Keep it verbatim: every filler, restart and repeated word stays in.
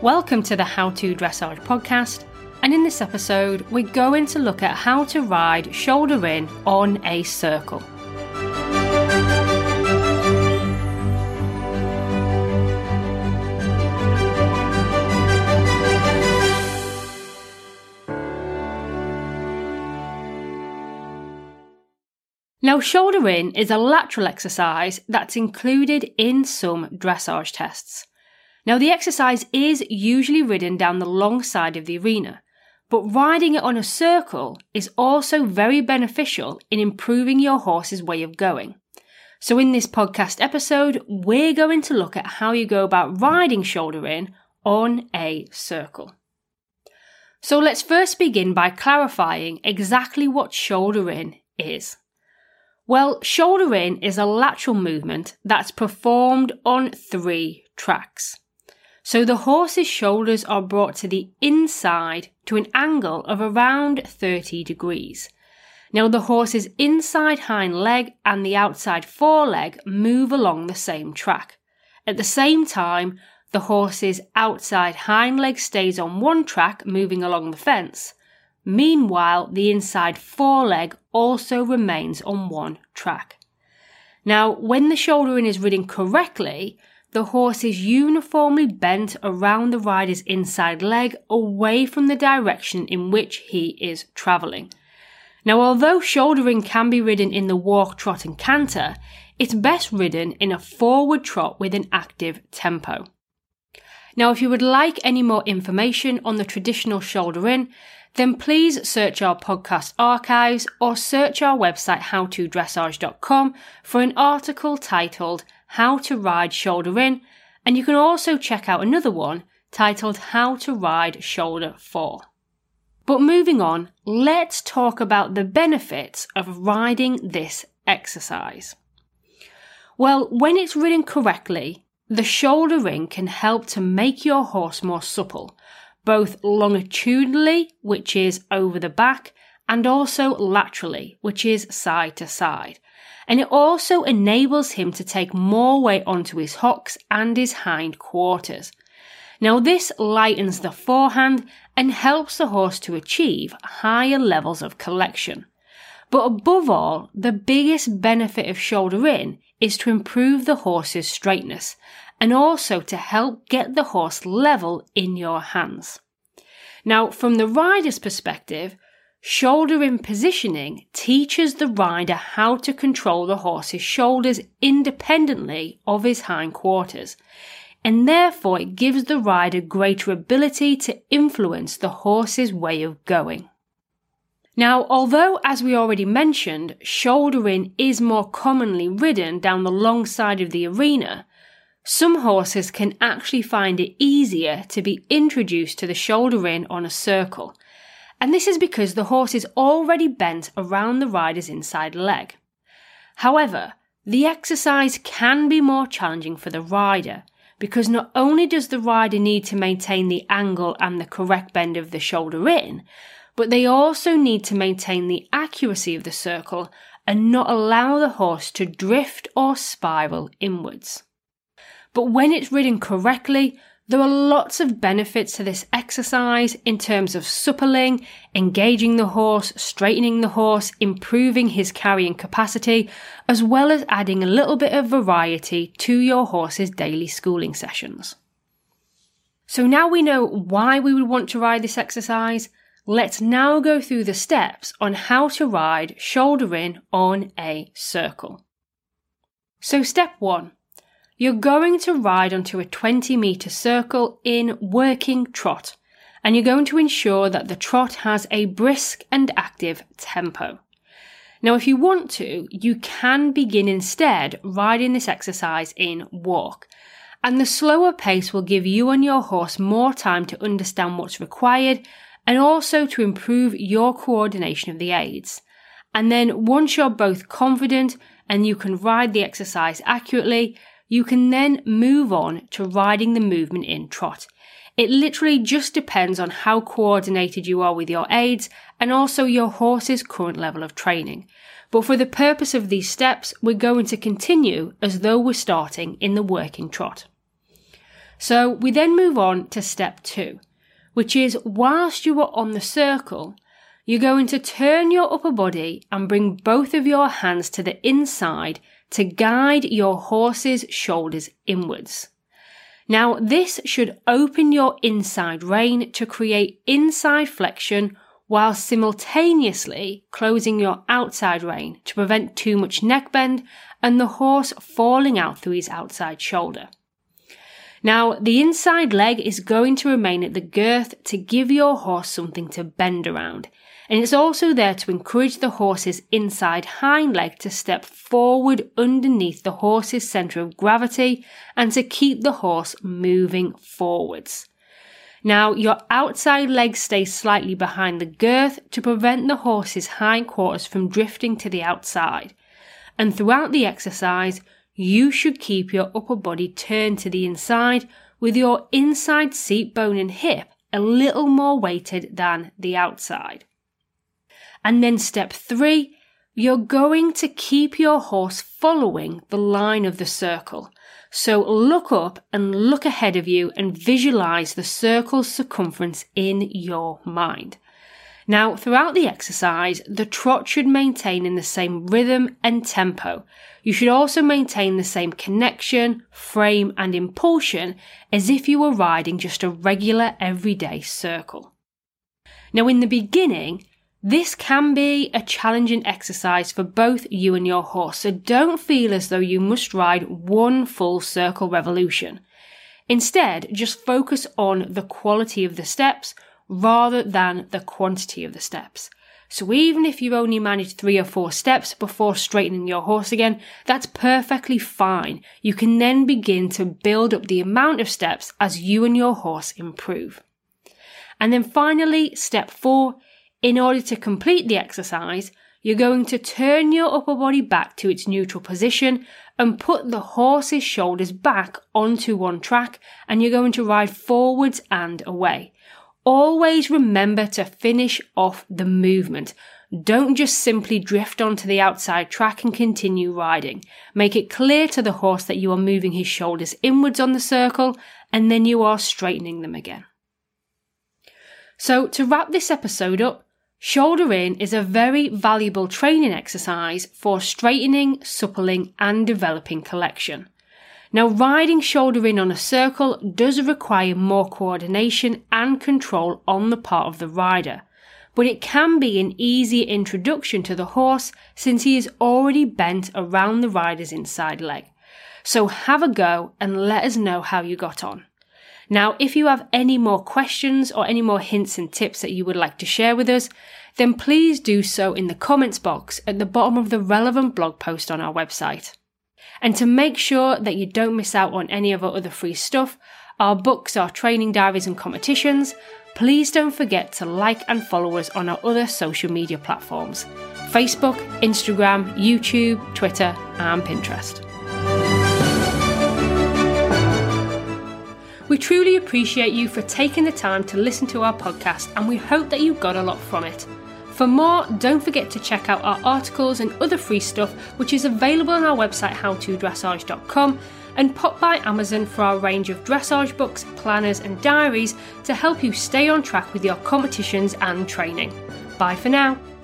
Welcome to the How to Dressage podcast, and in this episode we're going to look at how to ride shoulder in on a circle. Now, shoulder in is a lateral exercise that's included in some dressage tests. Now, the exercise is usually ridden down the long side of the arena, but riding it on a circle is also very beneficial in improving your horse's way of going. So in this podcast episode, we're going to look at how you go about riding shoulder in on a circle. So let's first begin by clarifying exactly what shoulder in is. Well, shoulder in is a lateral movement that's performed on three tracks. So the horse's shoulders are brought to the inside to an angle of around thirty degrees. Now the horse's inside hind leg and the outside foreleg move along the same track. At the same time, the horse's outside hind leg stays on one track moving along the fence. Meanwhile, the inside foreleg also remains on one track. Now, when the shoulder in is ridden correctly, the horse is uniformly bent around the rider's inside leg away from the direction in which he is travelling. Now, although shoulder in can be ridden in the walk, trot and canter, it's best ridden in a forward trot with an active tempo. Now, if you would like any more information on the traditional shoulder in, then please search our podcast archives or search our website how to dressage dot com for an article titled How to Ride Shoulder In, and you can also check out another one titled How to Ride Shoulder For. But moving on, let's talk about the benefits of riding this exercise. Well, when it's ridden correctly, the shoulder in can help to make your horse more supple, both longitudinally, which is over the back, and also laterally, which is side to side. And it also enables him to take more weight onto his hocks and his hind quarters. Now, this lightens the forehand and helps the horse to achieve higher levels of collection. But above all, the biggest benefit of shoulder in is to improve the horse's straightness and also to help get the horse level in your hands. Now, from the rider's perspective, shoulder in positioning teaches the rider how to control the horse's shoulders independently of his hind quarters, and therefore it gives the rider greater ability to influence the horse's way of going. Now, although, as we already mentioned, shoulder in is more commonly ridden down the long side of the arena, some horses can actually find it easier to be introduced to the shoulder in on a circle, and this is because the horse is already bent around the rider's inside leg. However, the exercise can be more challenging for the rider, because not only does the rider need to maintain the angle and the correct bend of the shoulder in, but they also need to maintain the accuracy of the circle and not allow the horse to drift or spiral inwards. But when it's ridden correctly, there are lots of benefits to this exercise in terms of suppling, engaging the horse, straightening the horse, improving his carrying capacity, as well as adding a little bit of variety to your horse's daily schooling sessions. So now we know why we would want to ride this exercise. Let's now go through the steps on how to ride shoulder in on a circle. So step one. You're going to ride onto a twenty metre circle in working trot, and you're going to ensure that the trot has a brisk and active tempo. Now, if you want to, you can begin instead riding this exercise in walk, and the slower pace will give you and your horse more time to understand what's required and also to improve your coordination of the aids. And then once you're both confident and you can ride the exercise accurately, you can then move on to riding the movement in trot. It literally just depends on how coordinated you are with your aids and also your horse's current level of training. But for the purpose of these steps, we're going to continue as though we're starting in the working trot. So we then move on to step two, which is whilst you are on the circle, you're going to turn your upper body and bring both of your hands to the inside to guide your horse's shoulders inwards. Now, this should open your inside rein to create inside flexion while simultaneously closing your outside rein to prevent too much neck bend and the horse falling out through his outside shoulder. Now, the inside leg is going to remain at the girth to give your horse something to bend around, and it's also there to encourage the horse's inside hind leg to step forward underneath the horse's centre of gravity and to keep the horse moving forwards. Now, your outside leg stays slightly behind the girth to prevent the horse's hindquarters from drifting to the outside, and throughout the exercise, you should keep your upper body turned to the inside with your inside seat bone and hip a little more weighted than the outside. And then step three, you're going to keep your horse following the line of the circle. So look up and look ahead of you and visualize the circle's circumference in your mind. Now, throughout the exercise, the trot should maintain in the same rhythm and tempo. You should also maintain the same connection, frame, and impulsion as if you were riding just a regular everyday circle. Now, in the beginning, this can be a challenging exercise for both you and your horse, so don't feel as though you must ride one full circle revolution. Instead, just focus on the quality of the steps rather than the quantity of the steps. So even if you only manage three or four steps before straightening your horse again, that's perfectly fine. You can then begin to build up the amount of steps as you and your horse improve. And then finally, step four, in order to complete the exercise, you're going to turn your upper body back to its neutral position and put the horse's shoulders back onto one track, and you're going to ride forwards and away. Always remember to finish off the movement. Don't just simply drift onto the outside track and continue riding. Make it clear to the horse that you are moving his shoulders inwards on the circle, and then you are straightening them again. So to wrap this episode up, shoulder in is a very valuable training exercise for straightening, suppling, and developing collection. Now, riding shoulder in on a circle does require more coordination and control on the part of the rider, but it can be an easier introduction to the horse since he is already bent around the rider's inside leg. So have a go and let us know how you got on. Now, if you have any more questions or any more hints and tips that you would like to share with us, then please do so in the comments box at the bottom of the relevant blog post on our website. And to make sure that you don't miss out on any of our other free stuff, our books, our training diaries and competitions, please don't forget to like and follow us on our other social media platforms: Facebook, Instagram, YouTube, Twitter and Pinterest. We truly appreciate you for taking the time to listen to our podcast, and we hope that you got a lot from it. For more, don't forget to check out our articles and other free stuff, which is available on our website how to dressage dot com, and pop by Amazon for our range of dressage books, planners and diaries to help you stay on track with your competitions and training. Bye for now.